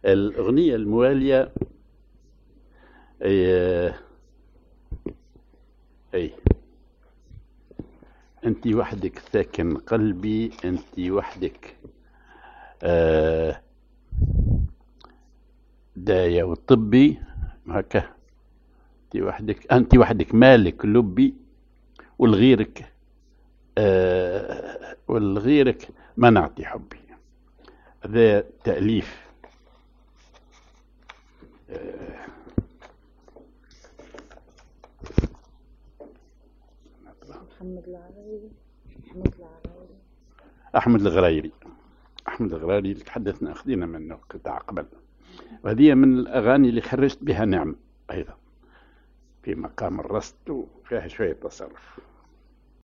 الأغنية الموالية أي, أي أنت وحدك ساكن قلبي، أنت وحدك آه، داية وطبي هكا. أنت وحدك مالك لبي، والغيرك والغيرك منعتي حبي. هذا تأليف محمد العرايري. أحمد الغرايري. أحمد الغرايري اللي تحدثنا أخذنا منه قطع قبل، وهذه من الأغاني اللي خرجت بها نعم أيضا في مقام الرصد وفيها شوية تصرف.